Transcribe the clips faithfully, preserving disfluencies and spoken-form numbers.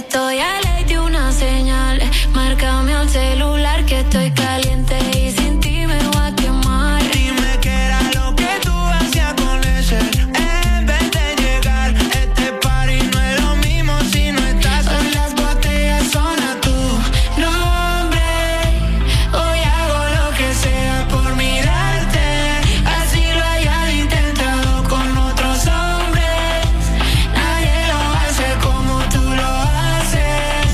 Estoy a ley de una señal. Márcame al celular que estoy caliente y sin ti me voy a quemar. Dime qué era lo que tú hacías con ese. En vez de llegar, este party no es lo mismo si no estás. Son las botellas, son a tu nombre. Hoy hago lo que sea por mirarte. Así lo hayas intentado con otros hombres. Nadie lo hace como tú lo haces.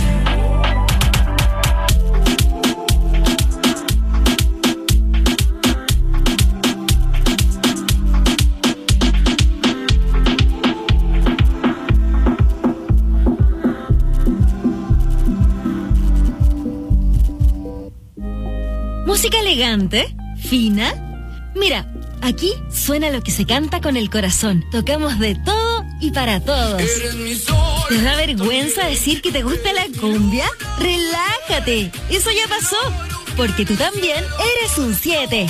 Música elegante, fina. Mira, aquí suena lo que se canta con el corazón. Tocamos de todo y para todos. ¿Te da vergüenza decir que te gusta la cumbia? Relájate, eso ya pasó, porque tú también eres un siete.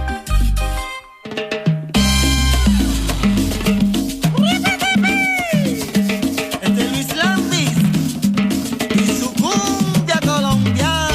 Este es Luis Landis y su cumbia colombiana.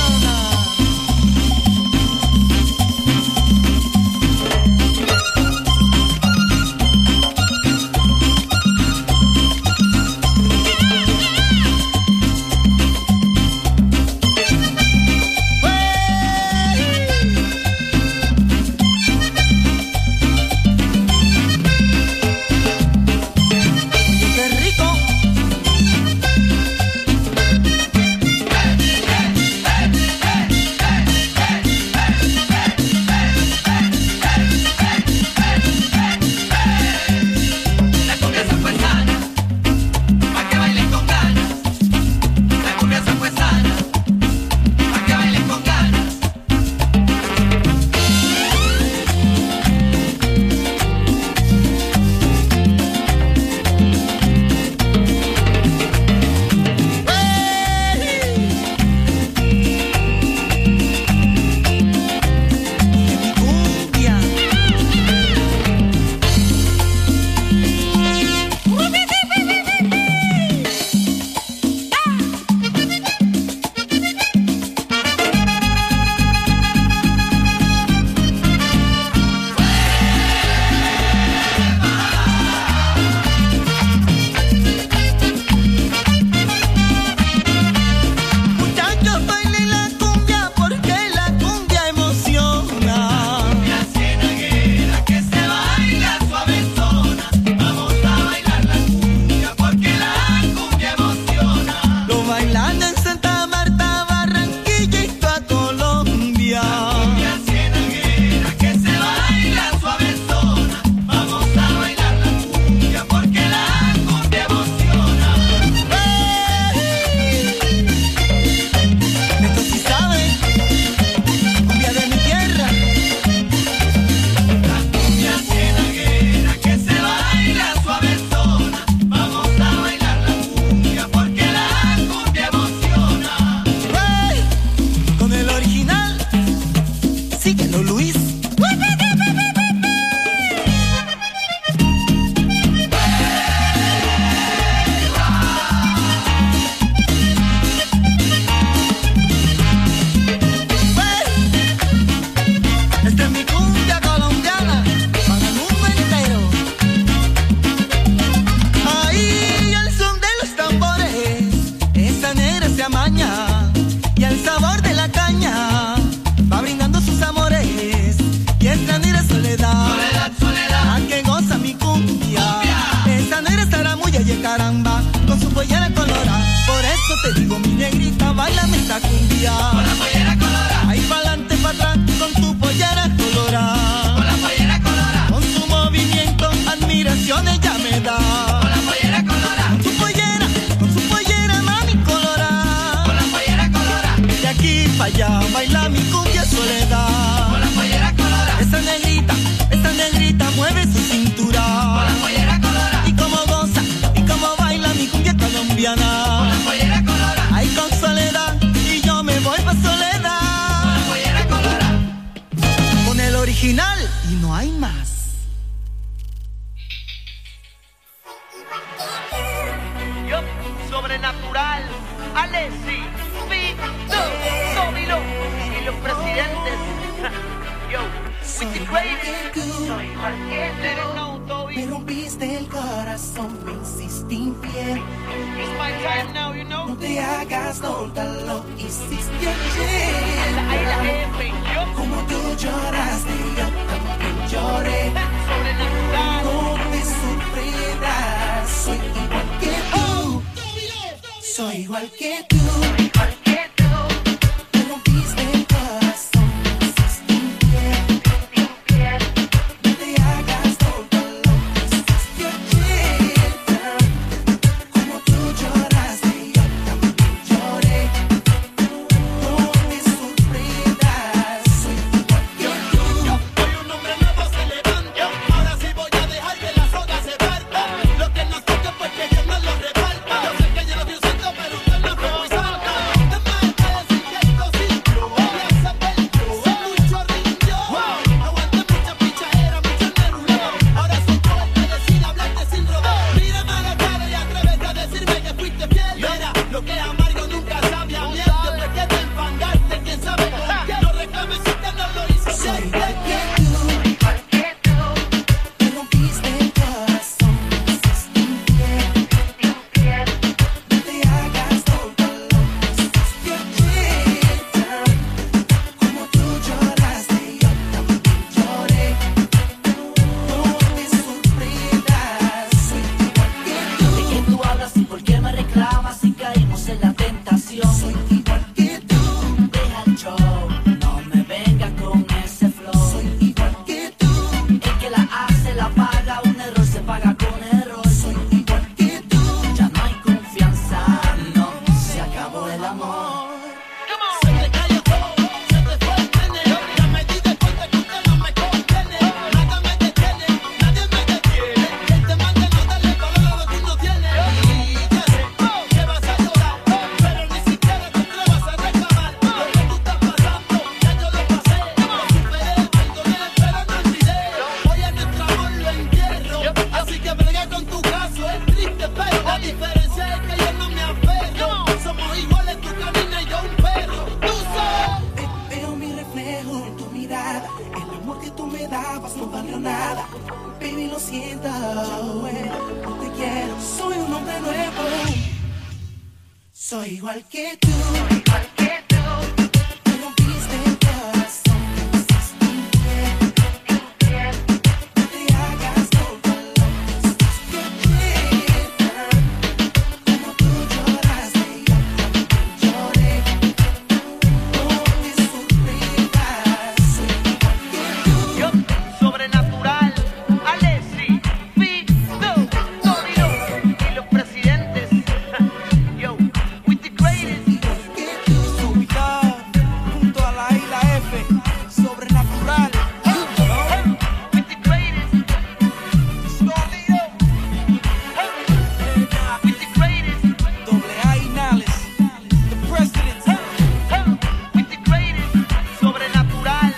Caramba, con su pollera colorada. Por eso te digo, mi negrita, bailame esta cumbia. Con la pollera colorada. Ahí pa'lante, pa' atrás, con tu pollera colorada. Con la pollera colorada. Con su movimiento, admiración ella me da. Con la pollera colorada. Con su pollera, con su pollera, mami colorada. Con la pollera colorada. De aquí pa' allá, baila mi cumbia soledad. Con la pollera colorada. Esa negrita, esa negrita mueve su cintura. Con la pollera colorada. Y como goza, y como baila mi cumbia colombiana. Con la pollera colorada. Ay, con Soledad, y yo me voy pa' Soledad. Alessi, Vito, Domino y los presidentes. Yo, with the greatest. Soy igual que tú. Me rompiste el corazón, me hiciste infiel. It's my time now, you know. No te hagas tonta, lo hiciste ayer. La I, la F, yo. Como tú lloraste, yo también lloré. Sobrenatural. No te sorprendas, soy igual que tú. Soy igual que tú. Igual que tú. Me rompiste el corazón, me hiciste infiel. Infiel. No te hagas tonta, lo hiciste ayer. Como tú lloraste, yo también lloré. No te sorprendas, soy igual que tú. Soy un hombre nuevo, se levanta. Ahora sí voy a dejar que la soga se parta. Lo que nos toca pues que Dios nos lo reparta. Yo sé que yo lo vi usando, pero usted no fue muy santa. De más que decir que esto sí fluo. Ya sabe el fluo. Soy mucho rindió. Aguante mucha pichadera, mucho neruleo. Ahora soy yo el que decide hablarte sin rodeo. Mírame a la cara y atrévete a decirme que fuiste fiel. Mira, lo que es amargo nunca sabe a miel. Después que te enfangaste, quién sabe con qué. No reclames si usted no lo hizo Soy bien. igual que tú. Igual que tú. Me rompiste el corazón, me hiciste infiel. Infiel. No te hagas tonta, lo hiciste ayer. Como tú lloraste, yo también lloré. No te sorprendas, soy igual que tú. ¿De quién tú hablas y por qué me reclamas si caímos en la tentación? Soy igual que tú. Deja el show, no me venga con ese flow. Soy igual que tú. El que la hace la paga, un error se paga con error. Soy igual que tú. Ya no hay confianza, no, se acabó el amor. Se te cayó todo, se te fue el tren. Ya me di de cuenta que usted no me contiene. Nada me detiene, nadie me detiene. El tema de no darle valor a lo que uno tiene. Y ya sé que vas a llorar, pero ni siquiera te atrevas a reclamar. Lo que tú estás pasando, ya yo lo pasé. Lo superé, perdoné, pero no olvidé. Hoy a nuestro amor lo entierro. Así que bregué con tu caso, es triste, pero la diferencia es que yo no me aferro. Somos iguales, tú caminas y yo un perro. Tú sabes. Ve- Veo mi reflejo en tu mirada. El amor que tú me dabas no valió nada. Baby, lo siento. No te quiero. Soy un hombre nuevo. Soy igual que tú. Igual que tú. Me rompiste el corazón, me hiciste infiel. Infiel. No te hagas tonta, lo hiciste ayer. Como tú lloraste, yo también lloré. No te sorprendas, soy igual que tú. Yo, sobrenatural, Alessi, Vito, Domino y los presidentes. Yo, with the greatest. Igual que tú. Ubicado junto a la I, la F, sobrenatural. With the greatest. Sonido, With the greatest. doble A y Nales, the president. With the greatest. Sobrenatural.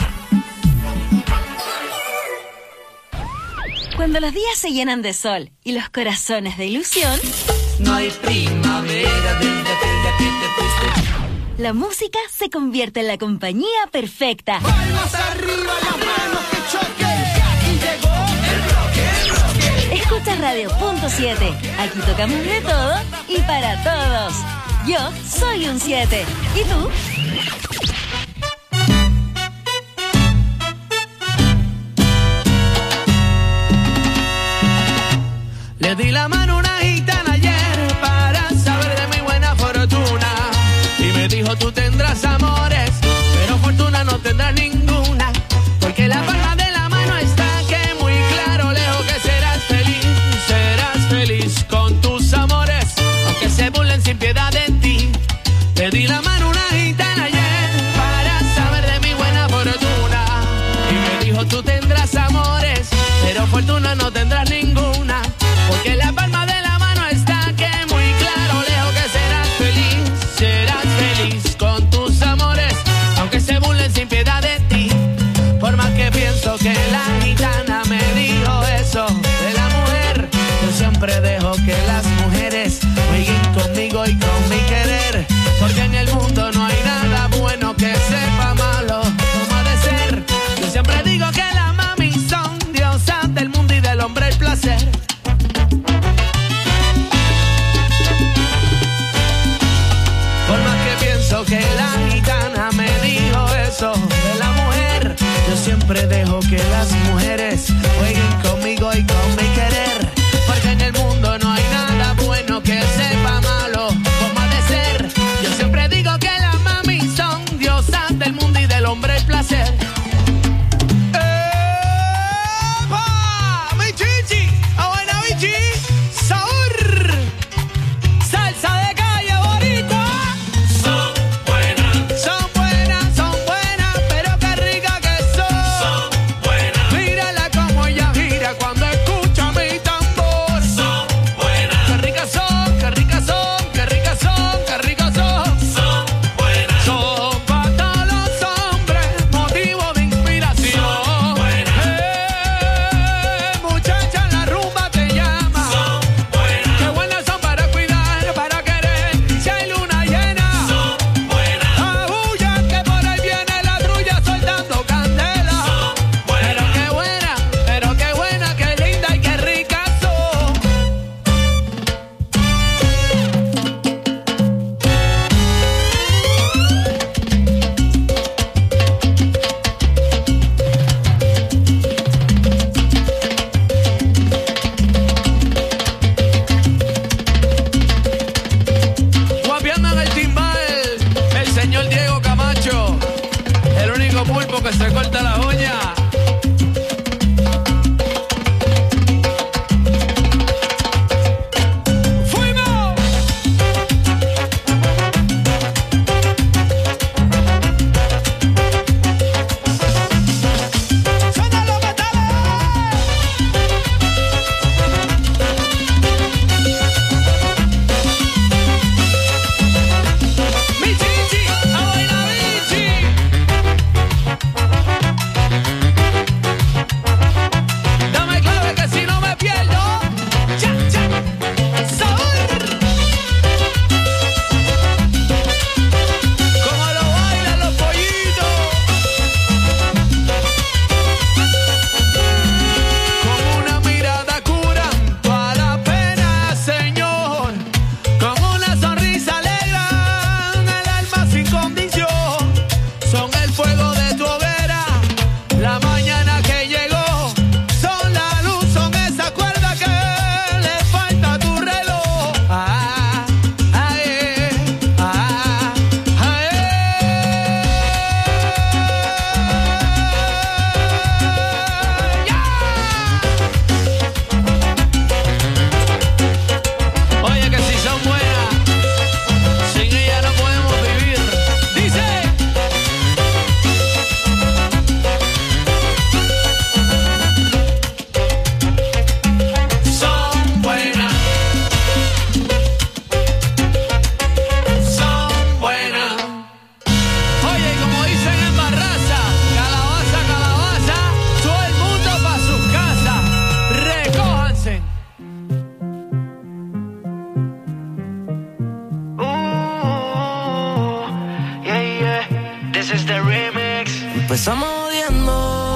Cuando los días se llenan de sol y los corazones de ilusión, No hay primavera desde aquel día que te fuiste. la música se convierte en la compañía perfecta. Palmas arriba, las manos que choquen. Y llegó el bloque. Escucha Radio Punto siete. Aquí tocamos de todo y para todos. Yo soy un siete. ¿Y tú? Le di la mano a una gitana ayer para saber de mi buena fortuna. Y me dijo, tú tendrás amores, pero fortuna no tendrás ninguna. Porque la palma de la mano está que muy claro, lejos que serás feliz. Serás feliz con tus amores, aunque se burlen sin piedad de ti. Le di la mano a una gitana ayer para saber de mi buena fortuna. Y me dijo, tú tendrás amores, pero fortuna no tendrás ninguna. Porque la palma eso que la gitana me dijo eso de la mujer. Yo siempre dejo que las mujeres jueguen conmigo y con mi querer, porque en el mundo no hay nada bueno que sepa malo como ha de ser. Yo siempre digo que las mami son diosas del mundo y del hombre el placer. Empezamos odiando,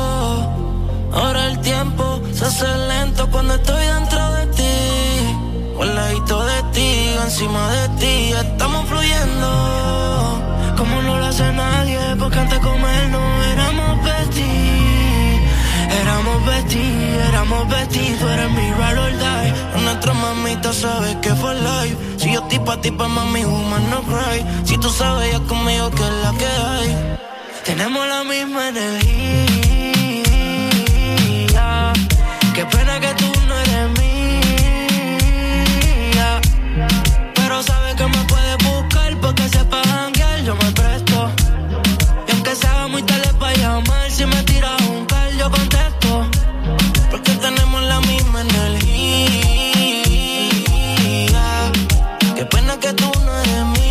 ahora el tiempo se hace lento cuando estoy dentro de ti, o al ladito de ti, encima de ti, estamos fluyendo, como no lo hace nadie, porque antes de comer no éramos besties, éramos besties, éramos besties, tú eres mi ride or die, nuestra mamita sabe que fue live, si yo estoy pa' ti, pa' mami, woman no cry, si tú sabes ya conmigo que es la que hay. Tenemos la misma energía. Qué pena que tú no eres mía. Pero sabes que me puedes buscar porque sepa janguear, yo me presto. Y aunque sea muy tarde para llamar, si me tiras un call yo contesto. Porque tenemos la misma energía. Qué pena que tú no eres mía.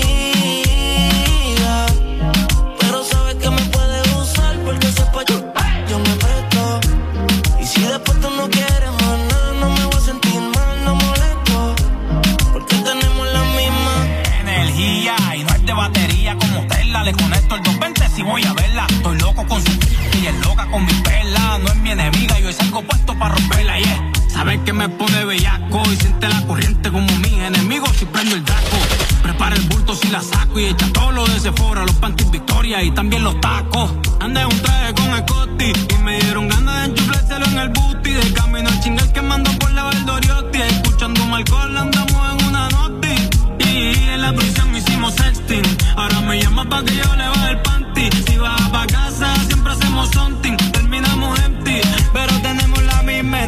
Yo me presto. Y si después tú no quieres más nada, no me voy a sentir mal, no molesto. Porque tenemos la misma energía. Y no es de batería como Tesla. Le conecto el doscientos veinte si voy a verla. Estoy loco con su y es loca con mi perla. No es mi enemiga, yo es algo puesto para romperla, yeah. Sabes que me pone bellaco y siente la corriente como mis enemigos si prendo el draco. Prepara el bulto si la saco y echa todo lo de Sephora, los panties Victoria y también los tacos. Andé un traje con Scotty y me dieron ganas de enchuflárselo en el booty. De camino al chingal que mando por la Valdoriotti, escuchando un alcohol andamos en una noti. Y en la prisión hicimos sexting, ahora me llama pa' que yo le baje el panty. Si vas pa' casa siempre hacemos something, terminamos empty, pero tenemos la misma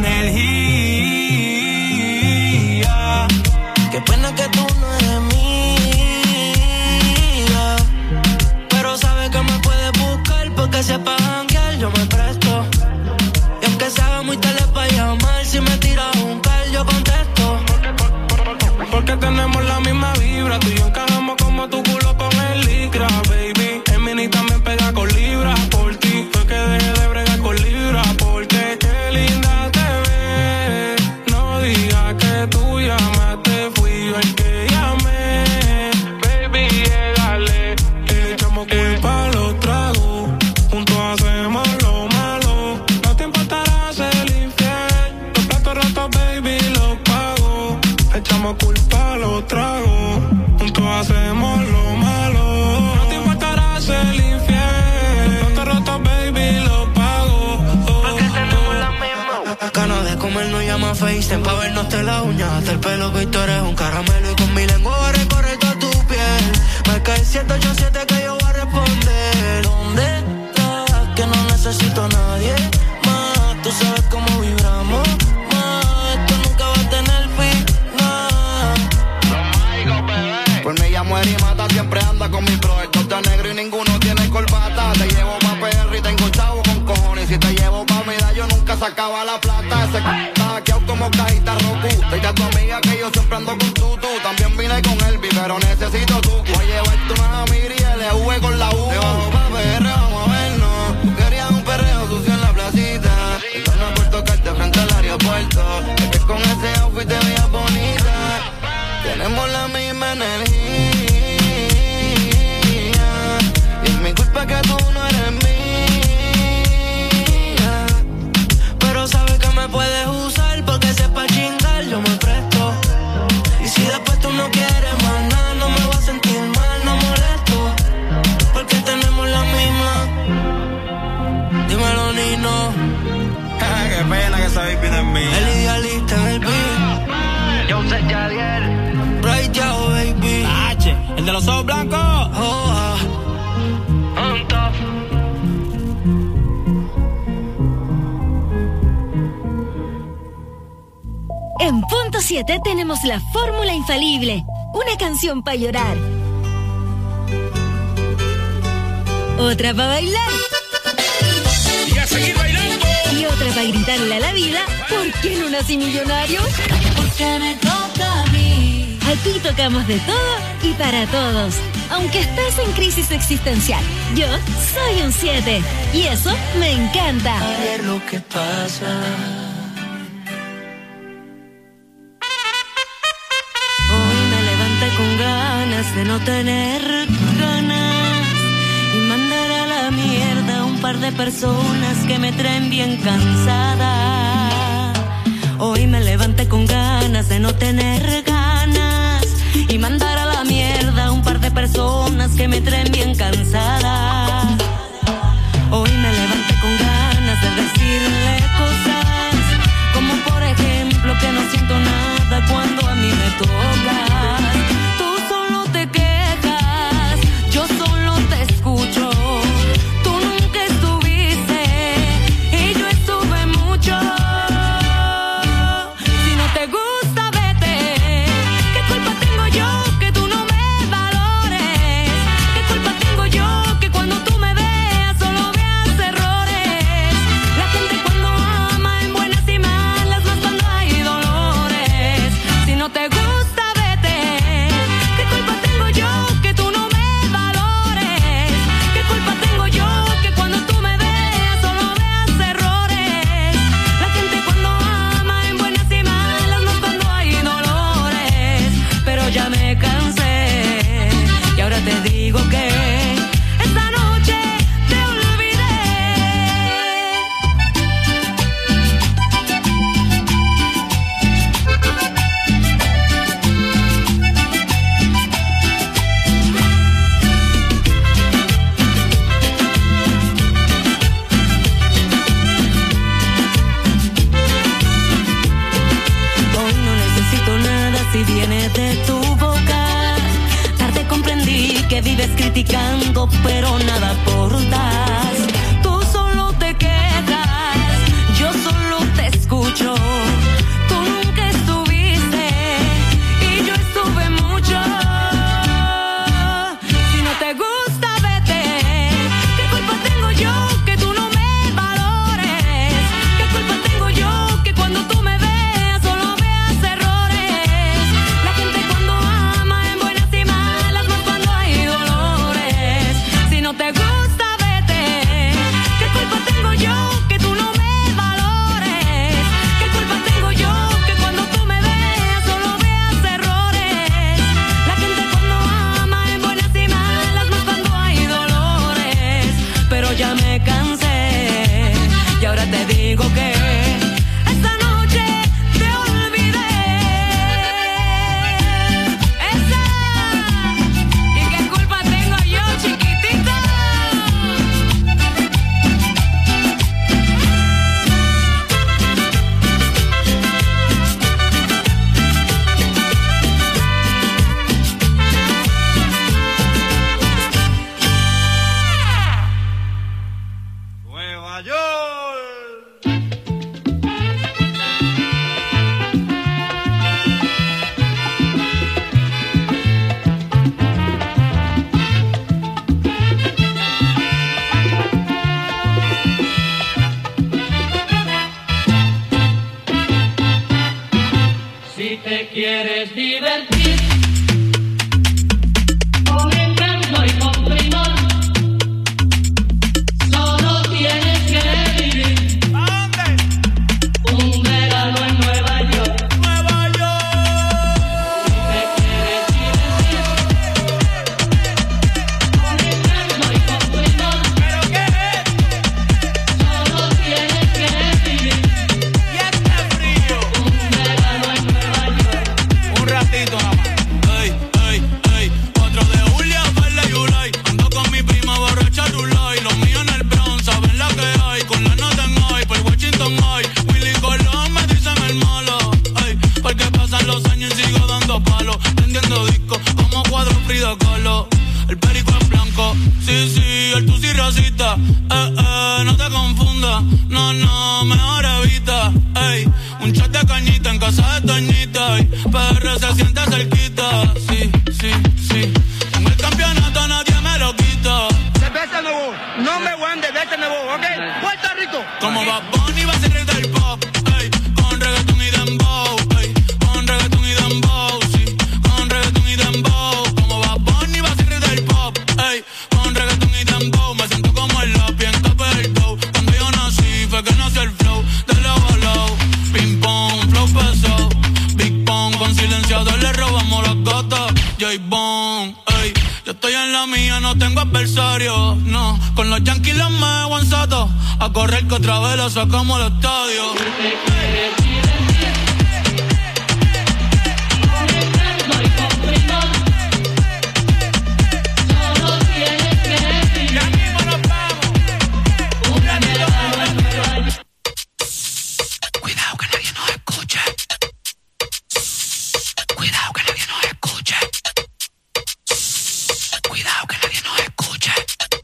energía. Qué pena que tú no eres mía, pero sabes que me puedes buscar porque sepa janguear, yo me presto. Y aunque sea muy tarde para llamar, si me tiras un call yo contesto. Porque tenemos la misma vibra, tú y yo encajamos como tu culo con el licra, baby. El mini también pega con libras por ti, fue que dejé de bregar con libras porque qué linda te ves. No digas que tú llamaste, fui yo el que llamé. Baby, llegale, le echamos culpa a los tragos, juntos hacemos lo malo. No te importará ser infiel, los platos rotos, baby, los pago. Le echamos culpa a los tragos, juntos hacemos lo malo. No te importará ser infiel, los platos rotos, baby, los pago. Porque tenemos la misma ganas de comer, no llama FaceTime pa' vernos de la uña, hasta el pelo que tú eres un caramelo y con mi lengua voy a recorrer toda tu piel. Marca el siete ocho siete que yo voy a responder. ¿Dónde estás? Que no necesito a nadie más. Tú sabes cómo vibramos más. Esto nunca va a tener final. Por mí ella muere y mata, siempre anda con mi bro. El todo negro y ninguno tiene corbata. Te llevo pa' P R y tengo chavo con cojones. Si te llevo pa' vida yo nunca sacaba la plata. Ese c*** está hackeado como cajita Roku. Dile a tu amiga que yo siempre ando con tu tú. También vine con Elvi, pero necesito tú. Voy a llevarte una Miri y L V con la U. Te bajo pa' P R, vamos a vernos. Tú querías un perreo sucio en la placita. Esto no es por tocarte frente al aeropuerto. Es que con ese outfit te veías bonita. Tenemos la misma energía. Y es mi culpa que tú no eres mía, pero sabes que me puedes usar porque sepa chingar, yo me presto. Y si después tú no quieres más nada, no me voy a sentir mal, no molesto. Porque tenemos la misma. Dímelo, Nino. Qué pena que esa baby no es mía. El idealista en el beat. Yo sé Yadiel. Bright Yao, baby. H, el de los ojos blancos. Oh, ah. On top. En punto siete tenemos la fórmula infalible. Una canción para llorar. Otra para bailar. Y a seguir bailando. Y otra para gritarle a la vida. ¿Por qué no nací millonario? Porque me toca a mí. Aquí tocamos de todo y para todos. Aunque estés en crisis existencial, yo soy un siete. Y eso me encanta. A ver lo que pasa. Con ganas de no tener ganas y mandar a la mierda un par de personas que me traen bien cansada. Hoy me levanté con ganas de no tener ganas y mandar a la mierda un par de personas que me traen bien cansada. Hoy me levanté con ganas de decirle cosas como por ejemplo que no siento nada cuando a mí me toca. Que que vives criticando, pero nada aportas. Tú solo te quejas, yo solo te escucho. Tú nunca estuviste y yo estuve mucho. Si no te gusta, vete. ¿Qué culpa tengo yo que tú no me valores? ¿Qué culpa tengo yo que cuando tú me veas solo veas errores? La gente cuando ama en buenas y malas, más cuando hay dolores. Si no te gusta, vete. ¿Qué culpa tengo yo que tú no me valores? ¿Qué culpa tengo yo que cuando tú me veas solo veas errores? La gente cuando ama en buenas y malas, más cuando hay dolores. Pero ya me cansé y ahora te digo que esta noche te olvidé. Esa. ¿Y qué culpa tengo yo, chiquitita? Nueva York. Si te quieres divertir con encanto y con primor, solo tienes que vivir un verano en Nueva York. Nueva York. Si te quieres divertir con encanto y con primor, ¿Pero qué es? solo tienes que vivir Y este frío. un verano en Nueva York. Un ratito nada más. Ey, ey, ey. cuatro de julio, verde y Ulay. Ando con mi prima borracha Rulay. Los míos en el Bronx, saben la que hay. Con la nota en hoy, por Washington hoy. Willy Colón me dicen el malo. Ey, porque pasan los años y sigo dando palos. Prendiendo discos como cuadro Frida Kahlo. El perico es blanco, sí, sí, el tusi racista. Eh, eh, no te confundas, no, no, mejor evita. Ey, un shot de cañita en casa de Toñita. Ey, P R se siente cerquita, sí, sí, sí. Tengo el campeonato, nadie me lo quita. Cerveza nuevo. Nombre one de Vete Nuevo, ¿ok? Puerto Rico. Como Bad Bunny va a ser rey del pop, ey, con reggaetón y dembow, ey, con reggaetón y dembow, sí, con reggaetón y dembow. Como Bad Bunny va a ser rey del pop, ey, con reggaetón y dembow. Me siento como el lápiz en capa del dough. Cuando yo nací fue que nació el flow de lado a lado. Ping pong, flow pesado, Big Pong, con silenciador le robamos las gatas. J-Bone, ey, yo estoy en la mía, no tengo adversario, no. Con los Yankees los me guanzato, a correr que otra vez la sacamos al estadio. Si te quieres divertir con encanto y con primor, solo tienes que vivir Ya mismo nos vamos. un verano en Nueva York. Cuidado que nadie nos escuche. Cuidado que nadie nos escuche. Cuidado que nadie nos escuche.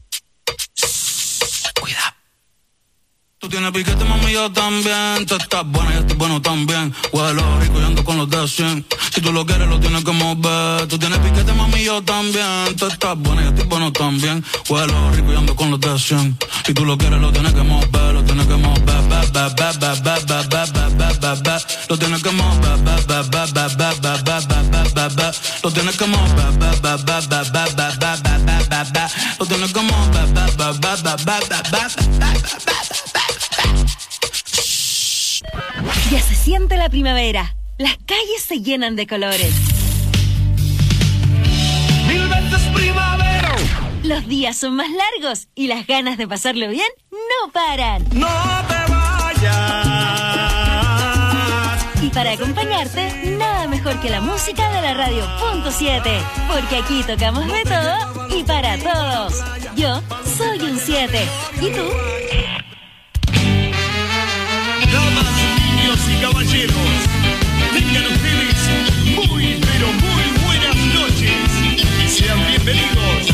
Cuidado. Tú tienes piquete, mami, yo también. Tú estás buena, yo estoy bueno también. Huelo rico y ando con los de cien. Si tú lo quieres, lo tienes que mover. Tú tienes piquete, mami, yo también. Tú estás buena, yo estoy bueno también. Huelo rico y ando con los de cien. Si tú lo quieres, lo tienes que mover. Lo tienes que mover. Ba, ba, ba, ba, ba, ba, ba, ba, ba, ba, ba. Lo tienes que mover. Ba, ba, ba, ba, ba, ba, ba, ba, ba, ba, ba. Lo tienes que mover. Ba, ba, ba, ba, ba, ba, ba, ba, ba, ba, ba. Lo tienes que mover. Ba, ba, ba, ba, ba, ba, ba, ba, ba. Ya se siente la primavera. Las calles se llenan de colores. Mil veces primavera. Los días son más largos y las ganas de pasarlo bien no paran. No te vayas. Y para acompañarte, nada mejor que la música de la radio punto siete. Porque aquí tocamos de todo y para todos. Yo soy un siete. ¿Y tú? Damas, niños y caballeros, tengan ustedes muy, pero muy buenas noches y sean bienvenidos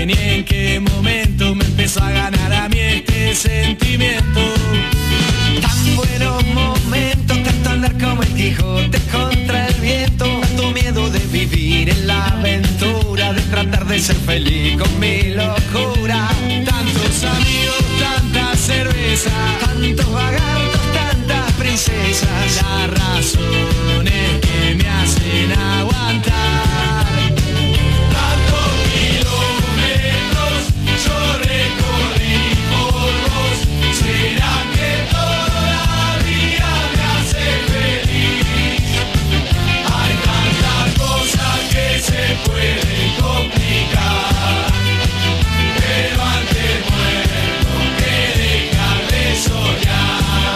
ni en qué momento me empezó a ganar a mí este sentimiento. Tan buenos momentos, tanto andar como el Quijote contra el viento, tanto miedo de vivir en la aventura, de tratar de ser feliz con mi locura. Tantos amigos, tanta cerveza, tantos vagartos, tantas princesas, las razones que me hacen aguantar. Tantos kilómetros yo recorrí por vos, ¿será que todavía me hace feliz? Hay tantas cosas que se pueden complicar, pero antes muerto que dejar de soñar.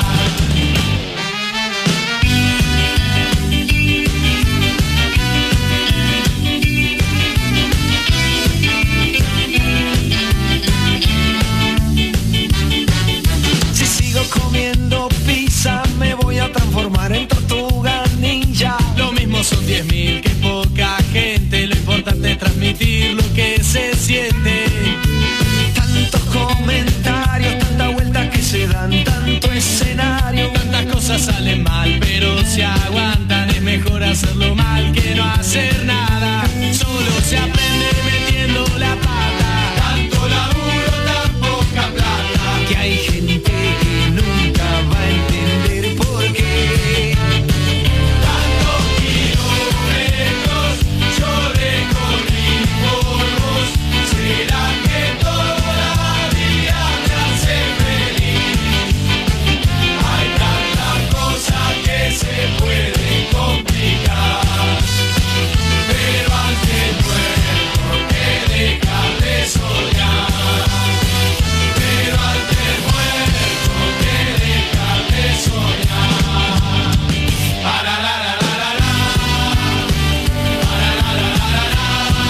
Si sigo comiendo pizza me voy a transformar en tortuga ninja. Lo mismo son diez mil que poca gente, lo importante es transmitir lo que se siente. Tantos comentarios, tantas vueltas que se dan, tanto escenario, tantas cosas salen mal, pero se aguantan, es mejor hacerlo mal que no hacer nada. Solo se aprende metiendo la pata, tanto laburo, tan poca plata, que hay gente que nunca va a entender por qué. Tantos kilómetros yo recorrí por vos, ¿será que todavía me hace feliz? Hay tantas cosas que se pueden complicar, pero antes muerto que dejar de soñar. Pero antes muerto que dejar de soñar. Para la la la la la. Para la la la la la.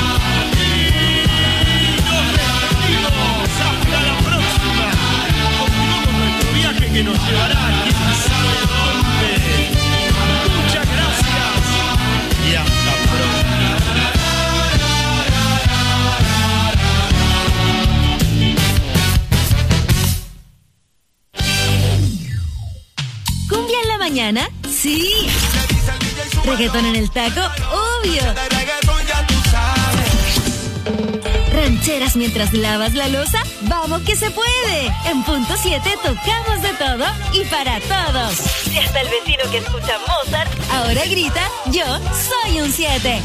Nos despedimos hasta la próxima. Continuamos nuestro viaje que nos llevará a quién sabe dónde. Muchas gracias y hasta pronto. ¿Cumbia en la mañana? Sí. ¿Reggaetón en el taco? Obvio. ¿Rancheras mientras lavas la loza? ¡Vamos que se puede! En punto siete tocamos de todo y para todos. Y hasta el vecino que escucha Mozart ahora grita, yo soy un siete.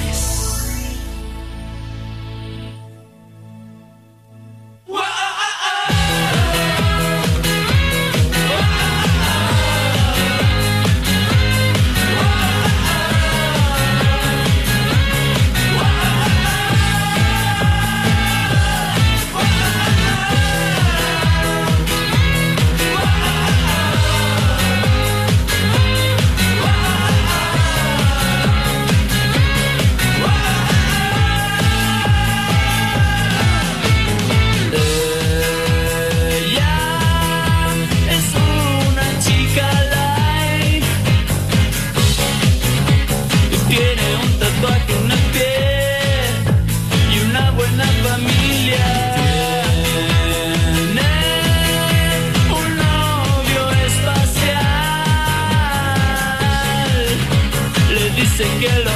Dice que lo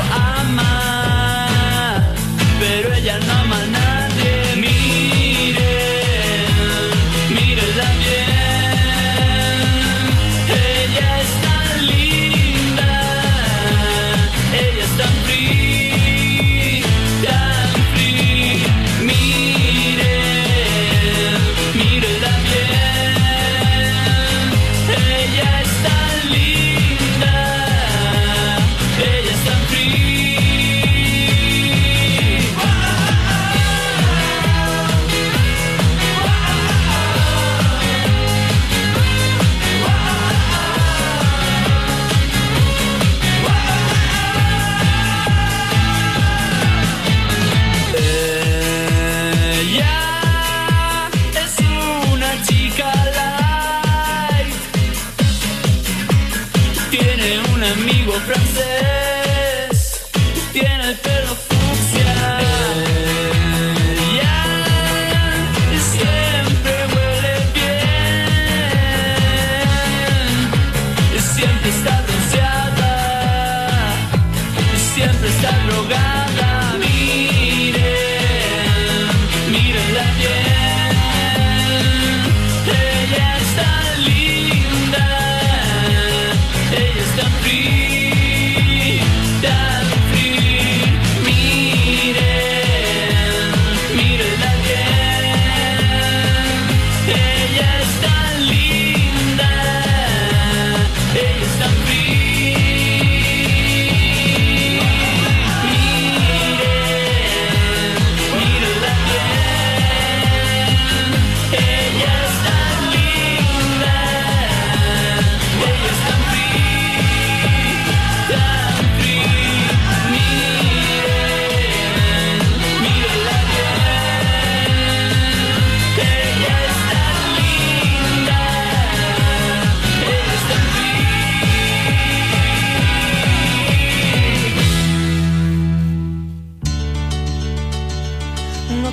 ama, pero ella no ama a nadie. Mire, mírela bien. Ella es tan linda, ella es tan free, tan free. Mire, mírela bien. Ella es tan linda, ella es tan free. francés, tiene el pelo fucsia. Ella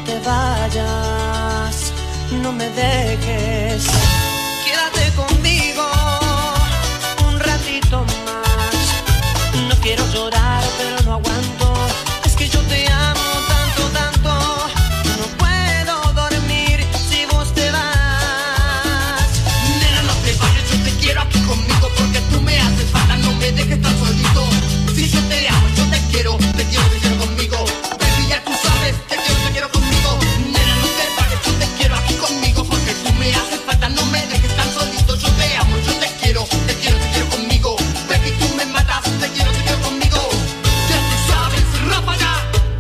te vayas, no me dejes. Quédate conmigo un ratito más. No quiero llorar, pero no aguanto. Es que yo te amo tanto, tanto. No puedo dormir si vos te vas. Nena, no te vayas, yo te quiero aquí conmigo, porque tú me haces falta, no me dejes tan solito. Si yo te amo, yo te quiero, te quiero, te quiero conmigo. Baby, ya tú sabes, te quiero, te quiero conmigo. Nena, no te vayas, yo te quiero aquí conmigo, porque tú me haces falta, no me dejes tan solito. Yo te amo, yo te quiero, te quiero, te quiero conmigo. Baby, tú me matas, te quiero, te quiero conmigo. Ya tú sabes, ráfaga.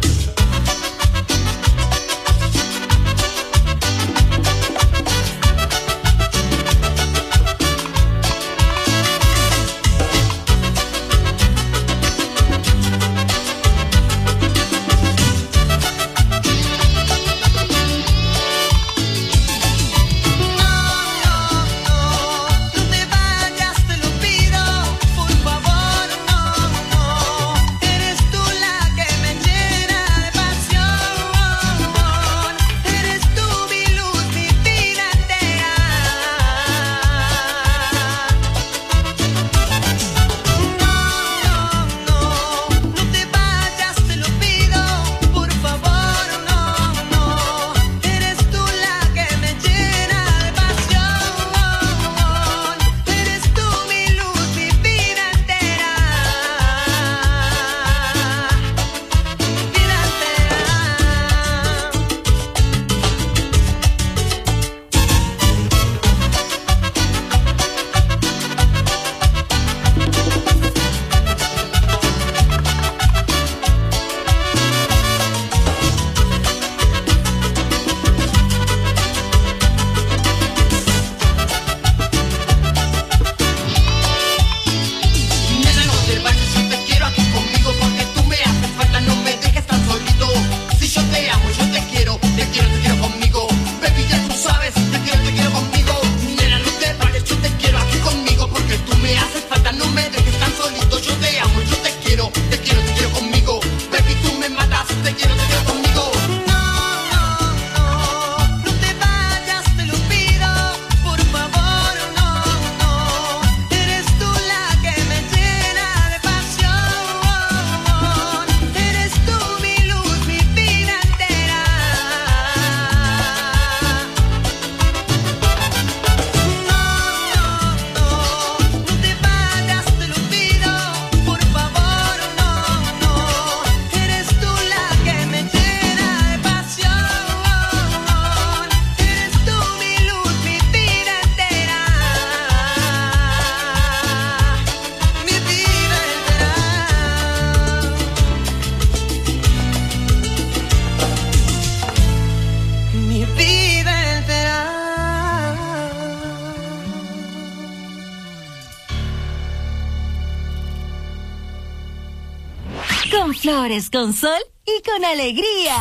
Con flores, con sol y con alegría.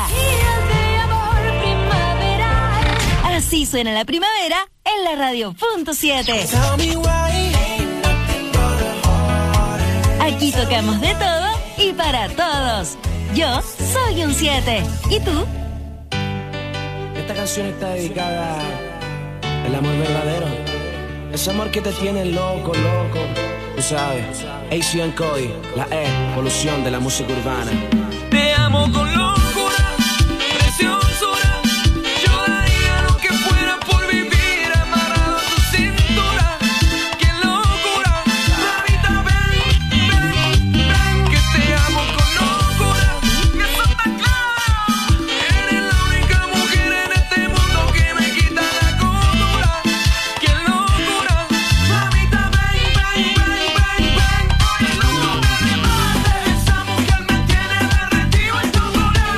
Así suena la primavera en la radio punto siete. Aquí tocamos de todo y para todos. Yo soy un siete. ¿Y tú? Esta canción está dedicada al amor verdadero. Ese amor que te tiene loco, loco. Tú sabes, A C and Cody, la E, evolución de la música urbana. Te amo con locura, preciosura. Yo daría lo que fuera por vivir amarrado a tu cintura. ¡Qué locura! Mamita, ven, ven, ven. Que te amo con locura, que eso está claro. Eres la única mujer en este mundo que me quita la cordura. ¡Qué locura! Mamita, ven, ven, ven, ven, ven. Oye, no me remates. Esa mujer me tiene derretido en chocolate.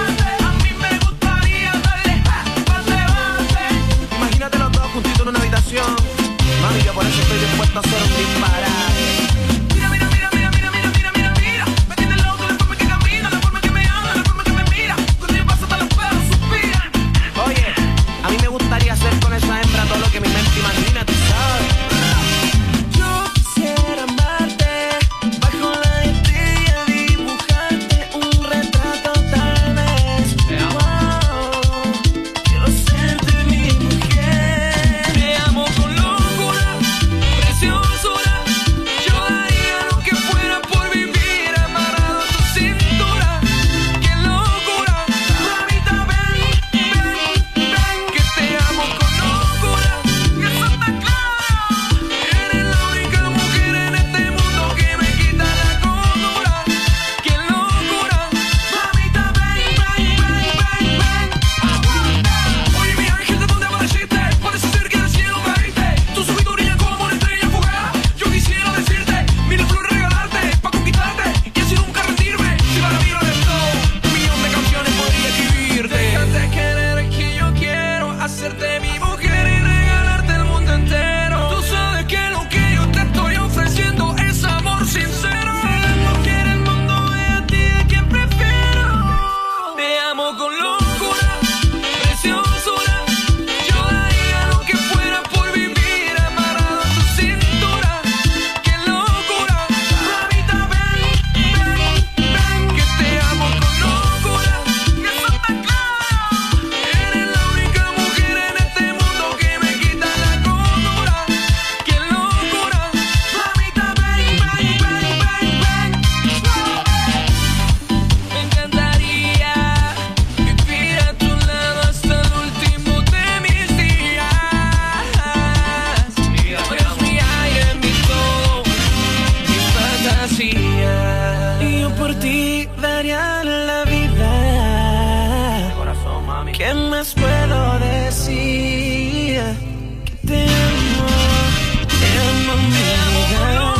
Yo por ti daría la vida. Corazón, mami. ¿Qué más puedo decir? Que te amo, te amo, mi vida.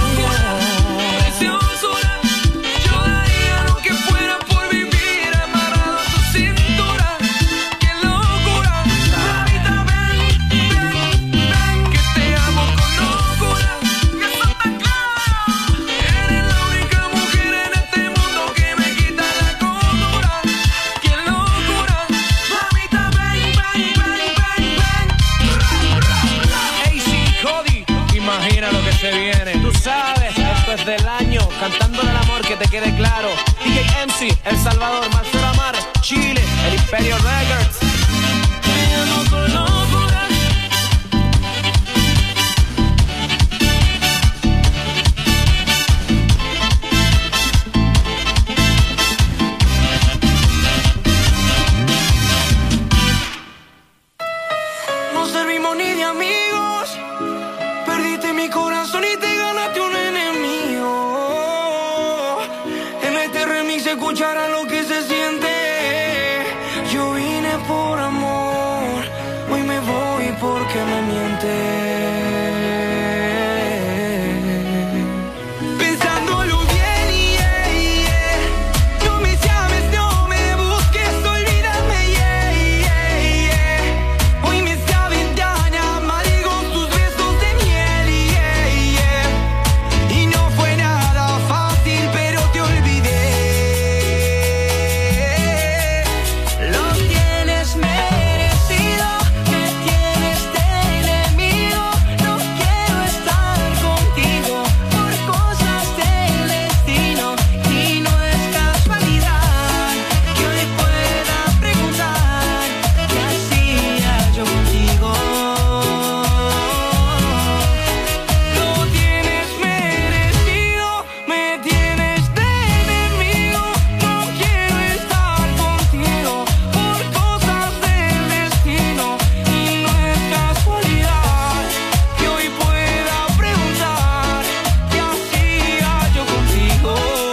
Del año, cantándole al amor, que te quede claro. D J M C, El Salvador, Marcelo Amar, Chile, El Imperio Records. Te amo con locura. No servimos ni de amigos. Perdiste mi corazón y te ganaste un enemigo. En este remix se escuchará lo que se siente. Yo vine por amor, hoy me voy porque me mientes. Pensándolo bien, yeah, yeah. No me llames, no me busques, olvídame, yeah, yeah, yeah. Hoy me saben tan amargos tus besos de miel, yeah, yeah. Y no fue nada fácil, pero te olvidé. Lo tienes merecido, me tienes de enemigo. No quiero estar contigo por cosas del destino. Y no es casualidad que hoy pueda preguntar qué hacía yo contigo. Lo tienes merecido, me tienes de enemigo. No quiero estar contigo por cosas del destino. Y no es casualidad que hoy pueda preguntar qué hacía yo contigo.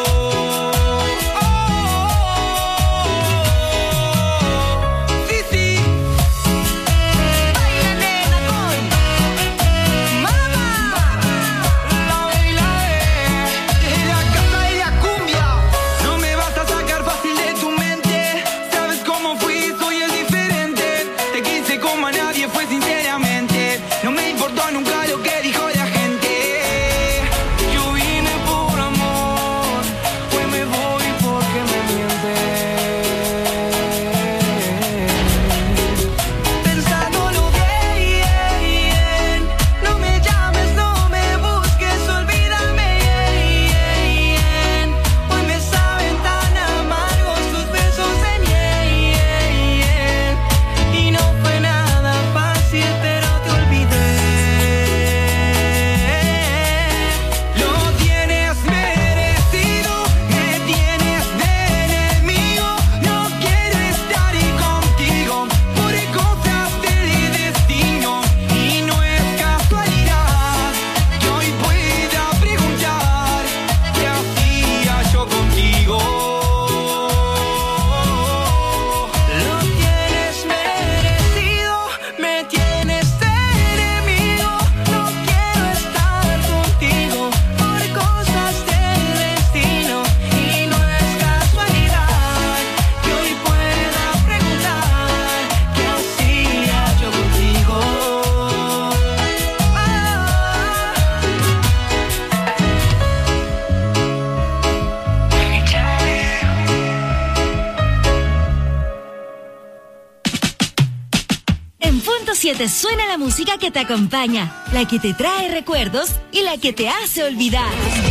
Sí, sí. Baila, nena, con mamá. La baila de la casa y la cumbia. No me vas a sacar fácil de tu mente. Sabes cómo fui, soy el diferente. Te quise como a nadie, fue sinceramente. No me importó nunca lo que dijo la gente. Yo vine por amor, hoy me voy porque me mientes. Pensándolo bien, bien. No me llames, no me busques, olvídame, bien. Hoy me saben tan amargos tus besos de miel. Y no fue nada fácil, pero te olvidé. Lo tienes merecido, me tienes de enemigo. No quiero estar contigo por cosas del destino. Y no es casualidad que hoy pueda preguntar qué hacía yo contigo. Lo tienes merecido, me tienes de enemigo. No quiero estar contigo por cosas del destino. Y no es casualidad que hoy pueda preguntar qué hacía yo contigo. En Punto siete suena la música que te acompaña, la que te trae recuerdos y la que te hace olvidar.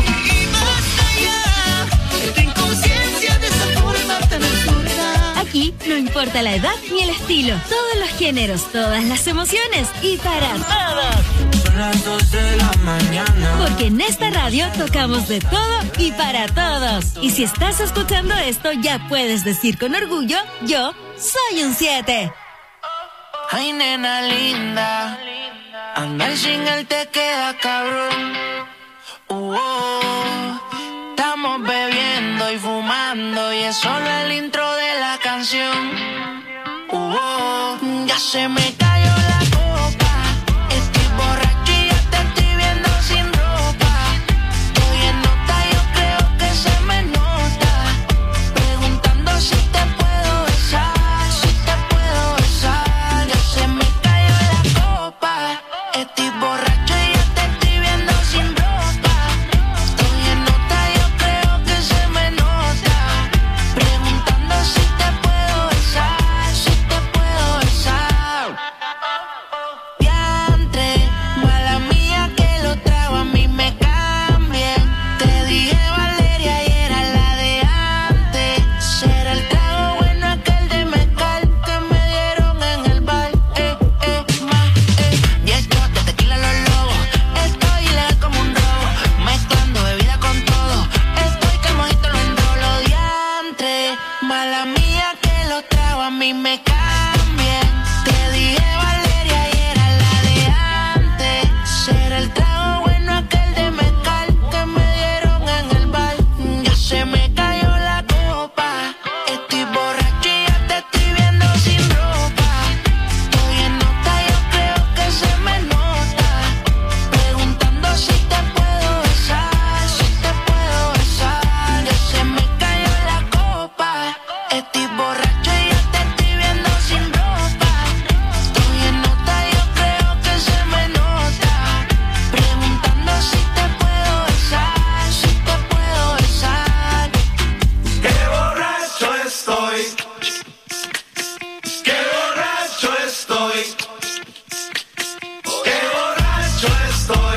Ten conciencia de esa forma tan absurda. Aquí no importa la edad ni el estilo, todos los géneros, todas las emociones y para todos. Son las dos de la mañana. Porque en esta radio tocamos de todo y para todos. Y si estás escuchando esto, ya puedes decir con orgullo, yo soy un siete. Ay, nena linda, andar sin él te queda cabrón. Uh, oh, estamos estamos bebiendo y fumando y es solo el intro de la canción. Uh, oh, ya se me cayó la copa, estoy borracho y ya te estoy viendo sin ropa. Estoy en nota, yo creo que se me nota, preguntando si te puedo besar, si te puedo besar. Ya se me cayó la copa, estoy borracho y ya te estoy viendo sin ropa. Estoy en nota, yo creo que se me nota, preguntando si te puedo besar, si te puedo besar. Diantre, mala mía que lo trago, a mí me cambien. Te dije Valeria y era la de antes. Será el trago bueno aquel de mezcal que me dieron en el bar. Eh, eh, más, eh. Y esto de tequila los lobos. Estoy ilegal como un robo, mezclando bebida con todo. Estoy que el mojito lo enrolo. Diantre, mala mía que lo trago, a mí me cambien. Te dije Valeria y era la de antes. Será el trago bueno aquel de mezcal que me dieron en el bar. Ya se me cayó la copa, estoy borracho y ya te estoy viendo sin ropa. Estoy en nota, yo creo que se me nota, preguntando si te puedo besar, si te puedo besar. Ya se me cayó la copa, estoy borracho y ya te estoy viendo sin ropa. Estoy en nota, yo creo que se me nota, preguntando si te puedo besar, si te puedo besar. Qué borracho estoy, qué borracho estoy, qué borracho estoy,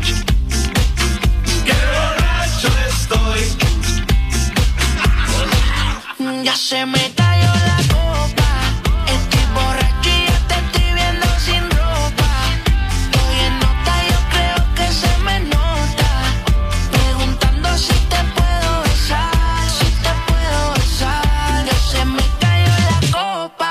qué borracho estoy. Ya se me cayó la copa, estoy borracho y ya te estoy viendo sin ropa. Estoy en nota, yo creo que se me nota, preguntando si te puedo besar, si te puedo besar. Ya se me cayó la copa.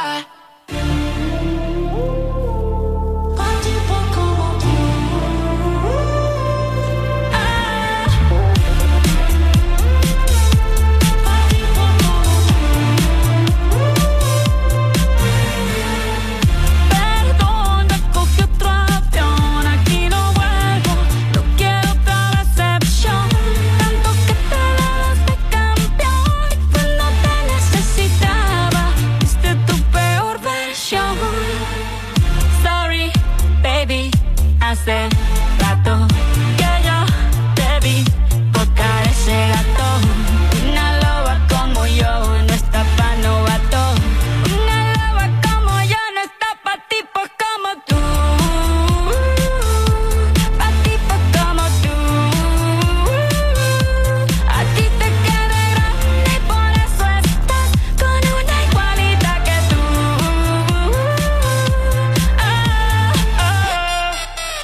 Perdón, ya cogí otro avión, aquí no vuelvo, no quiero otra decepción. Tanto que te dabas de campeón, cuando te necesitaba, viste tu peor versión. Sorry, baby, hace rato que yo te vi tocar ese gato. Una loba como yo no está pa' novato. Una loba como yo no está pa' tipos como tú. Pa' tipos como tú. A ti te queda grande y por eso estás con una igualita que tú. Ah, ah.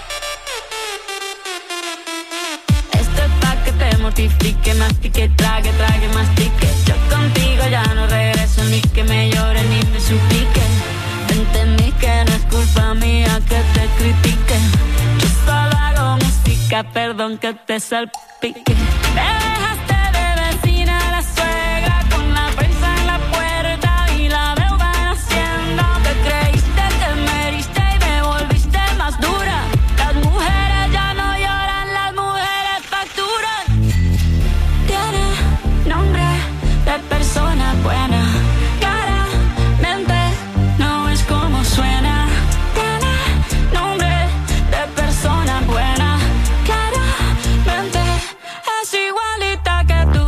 Esto es pa' que te mortifique, mastique, trague, trague, mastique. Yo contigo ya no regreso, ni que me llore ni me suplique. Entendí que no es culpa mía que te critique. Yo solo hago música, perdón que te salpique. Me dejaste de vecina a la suegra, con la prensa en la puerta y la deuda en Hacienda. Te creíste que me heriste y me volviste más dura. Las mujeres ya no lloran, las mujeres facturan. Tiene nombre de persona buena, claramente no es como suena. Tiene nombre de persona buena, claramente es igualita que tú.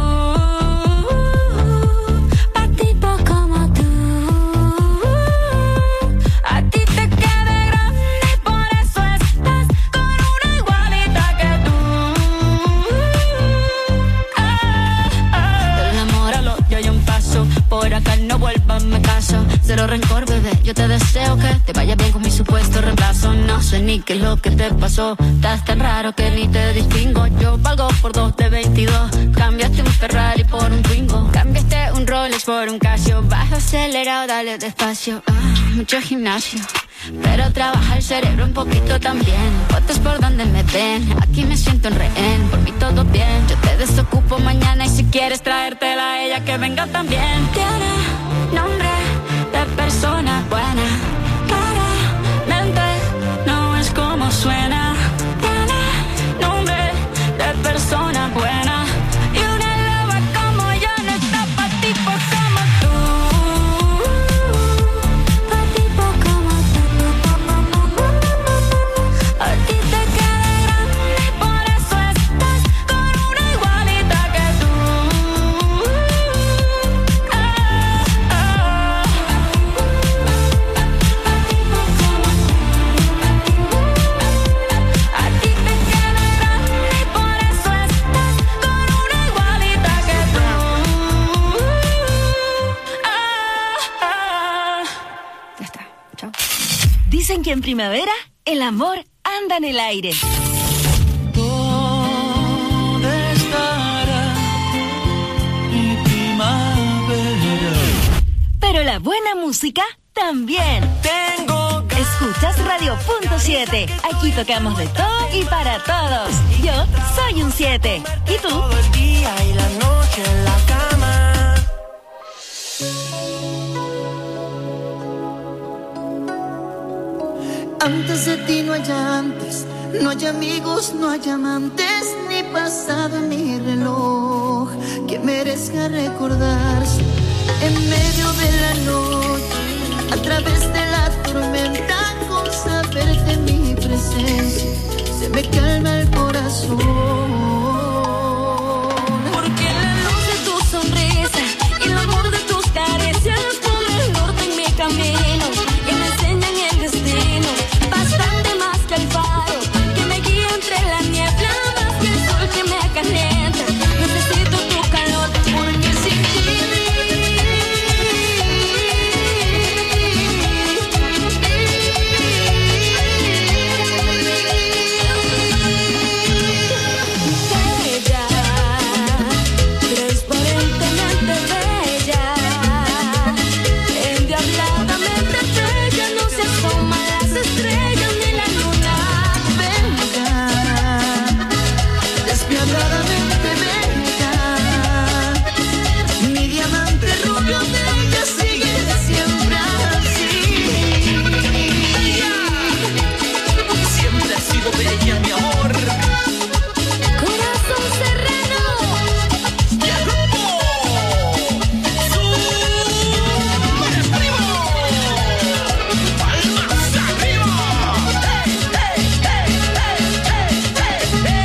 Pa' tipo como tú. A ti te queda grande y por eso estás con una igualita que tú. Ah, ah. Del amor al odio hay un paso, por acá no vuelvas, me caso. Cero rencor, bebé, yo te deseo que te vaya bien con mi supuesto reemplazo. No sé ni qué es lo que te pasó, estás tan raro que ni te distingo. Yo valgo por dos de veintidós, cambiaste un Ferrari por un Twingo. Cambiaste un Rolex por un Casio, baja acelerado, dale despacio. Ah, mucho gimnasio, pero trabaja el cerebro un poquito también. Fotos por donde me ven, aquí me siento en rehén. Por mí todo bien, yo te desocupo mañana. Y si quieres traértela a ella, que venga también. Tiene nombre de persona buena, claramente no es como suena. Tiene nombre de persona buena, y una loba como yo no está pa' tipos como tú. Pa' tipos como tú. A ti te queda grande y por eso estás con una igualita que tú. Ah, ah. A ti te queda grande y por eso estás con una igualita que tú. Ah, ah. Ya está, chao. Dicen que en primavera el amor anda en el aire. ¿Dónde estará mi primavera? Pero la buena música también. Tengo Escuchas Radio Punto siete. Aquí tocamos de todo y para todos. Yo soy un siete. ¿Y tú? todo el día y la noche en la cama. Antes de ti no hay antes, no hay amigos, no hay amantes, ni pasado en mi reloj que merezca recordarse. En medio de la noche, a través de la tormenta, con saberte en mi presencia, se me calma el corazón. Porque la luz de tu sonrisa y el amor de tus caricias pone el norte en mi camino y me enseñan el destino. Bastante más que el faro que me guía entre la niebla, más que el sol que me calienta. Necesito tu calor porque sin ti bella, transparentemente bella, endiabladamente bella, no se asoman las estrellas ni la luna. Venga, despiadadamente venga, mi diamante rubio bella sigue siempre así. Siempre has sido bella, mi amor. Corazón serrano, Y el grupo Super Primo. Palmas arriba. ¡Hey, hey, hey, hey, hey,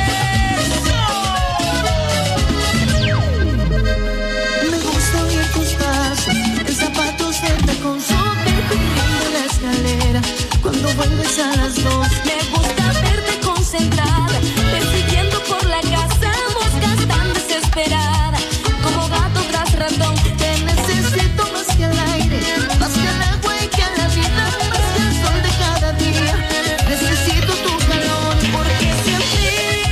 hey! Me gusta oír tus pasos en zapatos de tacón, subir corriendo la escalera cuando vuelves a las dos. me gusta verte concentrada, persiguiendo por la casa, moscas tan desesperada, como gato tras ratón. Te necesito más que al aire, más que al agua y que a la vida, más que al sol de cada día. Necesito tu calor porque siempre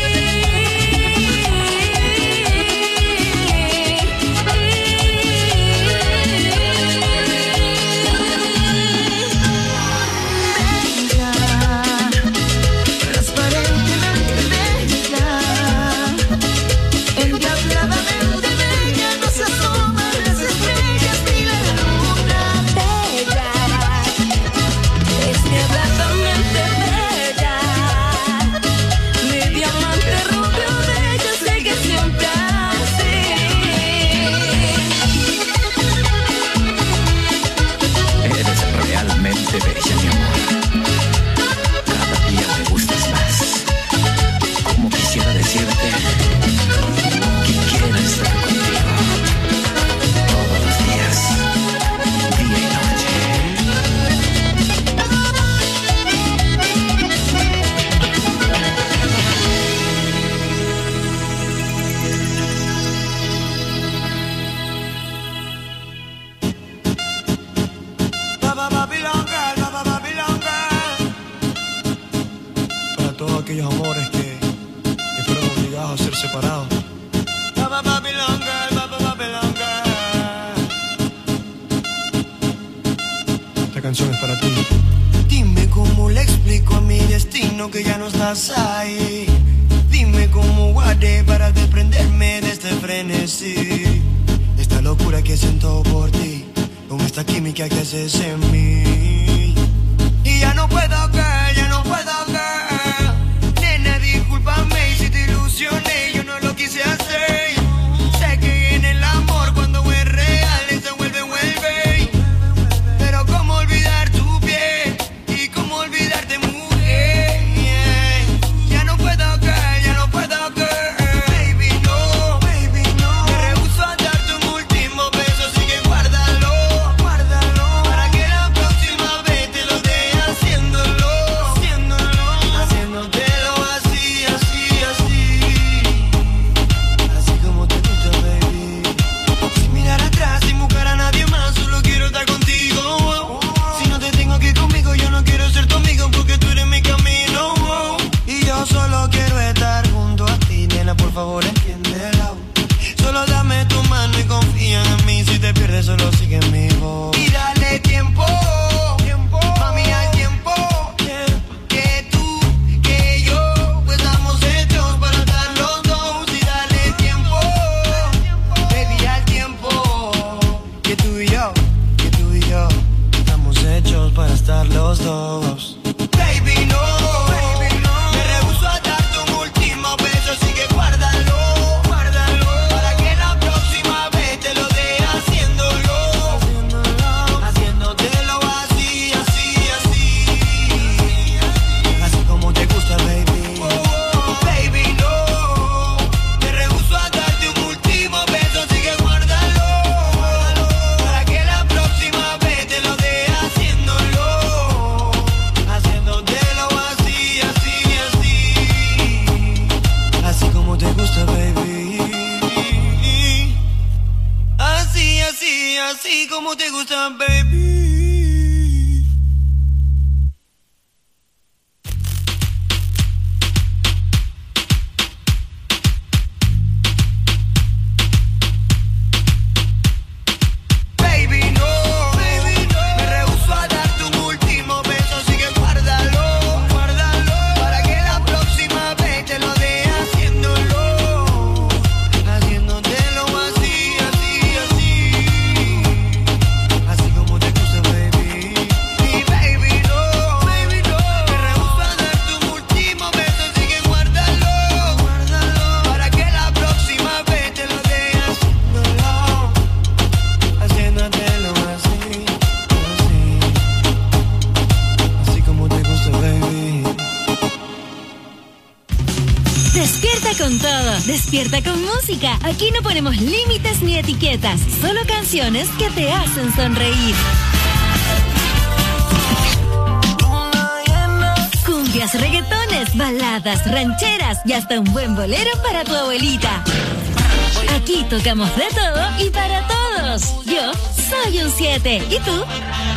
bella, transparentemente bella, endiabladamente bella, no se asoman las estrellas ni la luna. Bella, despiadadamente bella, mi diamante rubio bella, sigue siempre así. Eres realmente bella, mi amor. Cada día me gustas más. Como quisiera decirte que quiero estar contigo todos los días, día y noche. Baba Babylon Girl, Baba Babylon Girl. Para todos aquellos amores que, que fueron obligados a ser separados. Baba Babylon Girl, Baba Babylon Girl. Esta canción es para ti. Dime que ya no estás ahí. Dime cómo guardé para desprenderme de este frenesí. Esta locura que siento por ti, con esta química que haces en mí. Y ya no puedo caer, ya no puedo caer. Nena, discúlpame y si te ilusioné, yo no lo quise hacer. Sé que en el amor cuando es real se vuelve, vuelve. Pero cómo olvidar tu piel y cómo olvidarte, mujer. Ya no puedo caer, ya no puedo caer. Baby, no, baby, no. Me rehúso a darte un último beso, así que guárdalo, guárdalo. Para que la próxima vez te lo dé haciéndolo, haciéndolo, haciéndotelo así, así, así. Así como te gusta, baby. Sin mirar atrás, sin buscar a nadie más, solo quiero estar contigo. Si no te tengo aquí conmigo, yo no quiero ser tu amigo porque tú eres mi camino. Y yo solo quiero estar junto a ti, nena, por favor entiéndelo. Solo dame tu mano y confía en mí. Si te pierdes, solo sigue mi voz. Y dale tiempo, tiempo, mami, al tiempo. Que tú, que yo, pues estamos hechos para estar los dos. Y dale tiempo, baby, al tiempo. Que tú y yo, que tú y yo, estamos hechos para estar los dos. Baby, no, baby, no. Me rehúso a darte un último beso, así que guárdalo, guárdalo. Para que la próxima vez te lo dé haciéndolo, haciéndolo, haciéndotelo así, así, así. Así como te gusta, baby. Baby, no. Me rehúso a darte un último beso, así que guárdalo, guárdalo. Para que la próxima vez te lo dé haciéndolo, haciéndotelo así, así, así. Así como te gusta, baby. Así, así, así como te gusta, baby. Baby, no, baby, no. Me rehúso a darte un último beso, así que guárdalo, guárdalo. Para que la próxima vez te lo dé haciéndolo, haciéndotelo así, así, así. Así como te gusta, baby. Y baby, no, baby, no. Me rehúso a darte un último beso, así que guárdalo, guárdalo. Para que la próxima vez te lo dé haciéndolo, haciéndotelo así, así. Así como te gusta, baby. Despierta con todo, despierta con música. Aquí no ponemos límites ni etiquetas, solo canciones que te hacen sonreír. Cumbias, reggaetones, baladas, rancheras y hasta un buen bolero para tu abuelita. Aquí tocamos de todo y para todos. Yo soy un siete. ¿Y tú?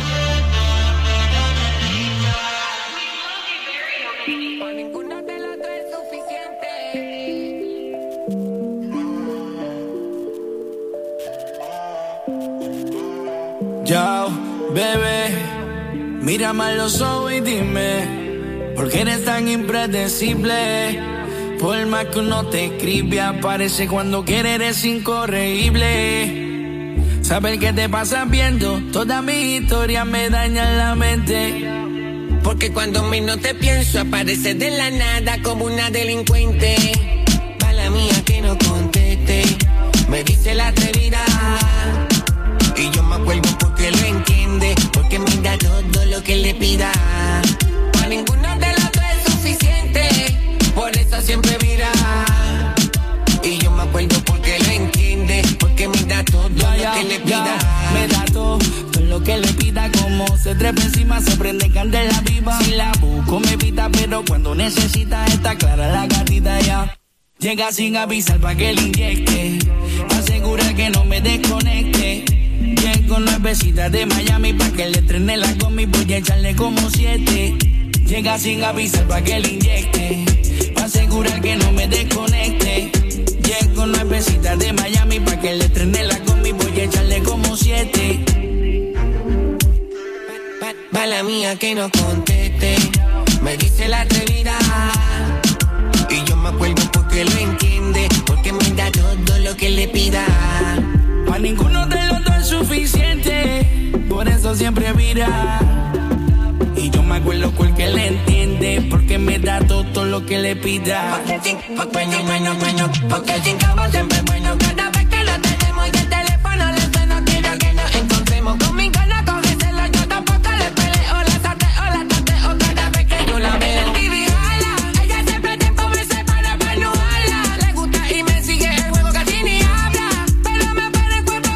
Yo, bebé, mírame a los ojos y dime, ¿por qué eres tan impredecible? Por más que uno te escribe, aparece cuando quiere, eres incorregible. Saber qué te pasa viendo toda mi historia me daña la mente. Porque cuando menos te pienso, aparece de la nada como una delincuente. Mala mía que no conteste, me dice la atrevida. Y yo me acuerdo porque lo entiende, porque me da todo lo que le pida. Para ninguno de los dos es suficiente, por eso siempre mira. Y yo me acuerdo porque lo entiende, porque me da todo Ya, lo ya, que le pida. ya, me da todo, todo lo que le pida. Como se trepa encima, se prende candela viva. Si la busco me pita, pero cuando necesita está clara la gatita ya. Llega sin avisar pa' que le inyecte, asegura que no me desconecte. Llego nuevecita de Miami pa' que le estrene la gomi, voy a echarle como siete. Llega sin avisar pa' que le inyecte, pa' asegurar que no me desconecte. Llego nuevecita de Miami pa' que le estrene la gomi, voy a echarle como siete. Mala mía que no conteste, me dice la atrevida. Y yo me acuerdo porque lo entiende, porque me da todo lo que le pida. Pa' ninguno de los dos es suficiente, por eso siempre vira. Y yo me acuerdo porque le entiende, porque me da todo lo que le pida. Porque sin, porque bueno, bueno, porque sin cama siempre bueno cada vez.